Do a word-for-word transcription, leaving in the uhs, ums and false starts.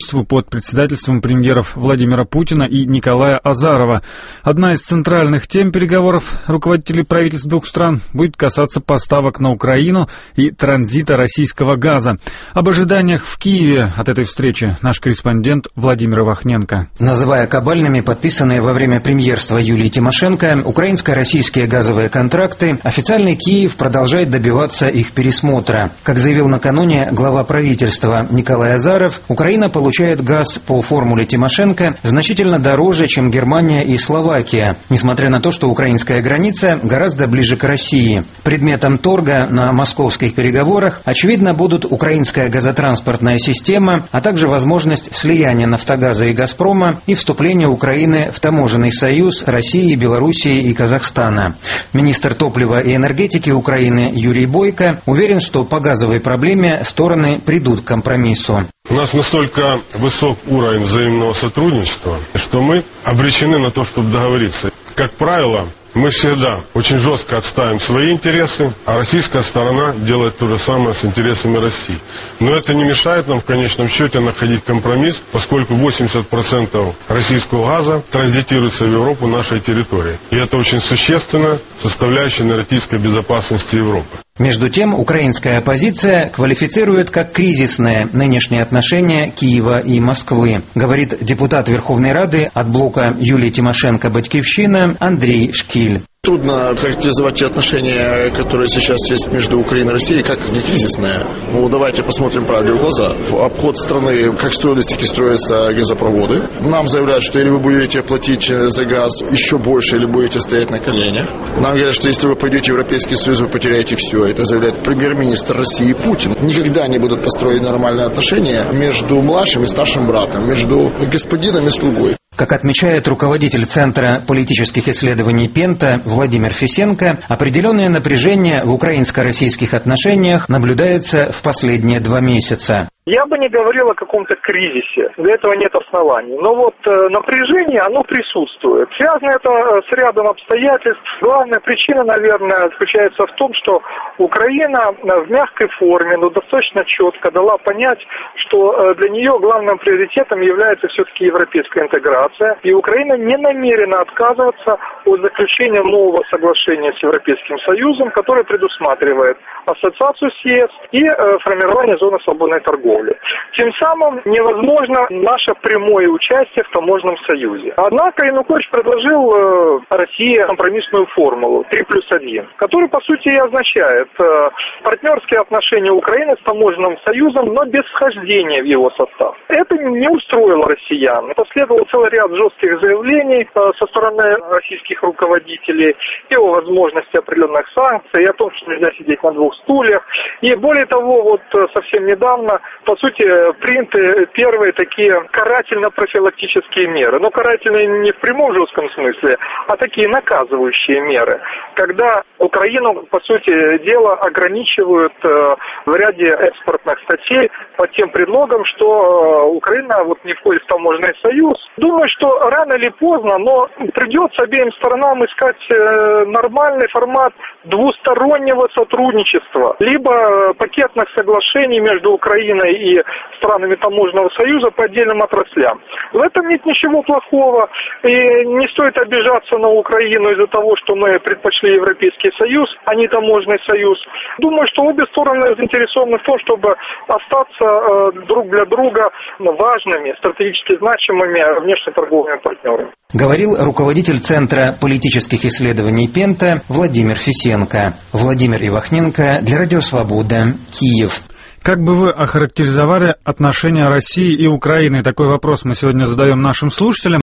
правительству под председательством премьеров Владимира Путина и Николая Азарова. Одна из центральных тем переговоров руководителей правительств двух стран будет касаться поставок на Украину и транзита российского газа. Об ожиданиях в Киеве от этой встречи наш корреспондент Владимир Ивахненко. Называя кабальными подписанные во время премьерства Юлии Тимошенко украинско-российские газовые контракты, официальный Киев продолжает добиваться их пересмотра. Как заявил накануне глава правительства Николай Азаров, Украина получает газ по формуле Тимошенко значительно дороже, чем Германия и Словакия, несмотря на то, что украинская граница гораздо ближе к России. Предметом торга на московских переговорах, очевидно, будут украинская газотранспортная система, а также возможность слияния «Нафтогаза» и «Газпрома» и вступления Украины в таможенный союз России, Белоруссии и Казахстана. Министр топлива и энергетики Украины Юрий Бойко уверен, что по газовой проблеме стороны придут к компромиссу. У нас настолько высок уровень взаимного сотрудничества, что мы обречены на то, чтобы договориться. Как правило, мы всегда очень жестко отстаиваем свои интересы, а российская сторона делает то же самое с интересами России. Но это не мешает нам в конечном счете находить компромисс, поскольку восемьдесят процентов российского газа транзитируется в Европу нашей территории. И это очень существенно составляющая энергетической безопасности Европы. Между тем, украинская оппозиция квалифицирует как кризисные нынешние отношения Киева и Москвы, говорит депутат Верховной Рады от блока Юлии Тимошенко-Батькивщина Андрей Шкиль. Трудно характеризовать те отношения, которые сейчас есть между Украиной и Россией, как не кризисные. Ну, давайте посмотрим правде в глаза. В обход страны, как строились, так и строятся газопроводы. Нам заявляют, что или вы будете платить за газ еще больше, или будете стоять на коленях. Нам говорят, что если вы пойдете в Европейский Союз, вы потеряете все. Это заявляет премьер-министр России Путин. Никогда не будут построены нормальные отношения между младшим и старшим братом, между господином и слугой. Как отмечает руководитель Центра политических исследований Пента Владимир Фисенко, определенное напряжение в украинско-российских отношениях наблюдается в последние два месяца. Я бы не говорил о каком-то кризисе, для этого нет оснований. Но вот э, напряжение, оно присутствует. Связано это с рядом обстоятельств. Главная причина, наверное, заключается в том, что Украина в мягкой форме, но достаточно четко дала понять, что э, для нее главным приоритетом является все-таки европейская интеграция. И Украина не намерена отказываться от заключения нового соглашения с Европейским Союзом, которое предусматривает ассоциацию с ЕС и э, формирование зоны свободной торговли. Тем самым невозможно наше прямое участие в таможенном союзе. Однако Янукович предложил э, России компромиссную формулу три плюс один, которая по сути и означает э, партнерские отношения Украины с таможенным союзом, но без вхождения в его состав. Это не устроило россиян. Последовал целый ряд жестких заявлений э, со стороны российских руководителей и о возможности определенных санкций, и о том, что нельзя сидеть на двух стульях. И более того, вот совсем недавно по сути, приняты первые такие карательно-профилактические меры. Но карательные не в прямом жестком смысле, а такие наказывающие меры. Когда Украину, по сути дела, ограничивают в ряде экспортных статей под тем предлогом, что Украина вот не входит в таможенный союз. Думаю, что рано или поздно, но придется обеим сторонам искать нормальный формат двустороннего сотрудничества, либо пакетных соглашений между Украиной и странами таможенного союза по отдельным отраслям. В этом нет ничего плохого, и не стоит обижаться на Украину из-за того, что мы предпочли Европейский Союз, а не таможенный союз. Думаю, что обе стороны заинтересованы в том, чтобы остаться э, друг для друга важными, стратегически значимыми внешнеторговыми партнерами. Говорил руководитель Центра политических исследований Пента Владимир Фисенко. Владимир Ивахненко для Радио Свобода, Киев. Как бы вы охарактеризовали отношения России и Украины? Такой вопрос мы сегодня задаем нашим слушателям.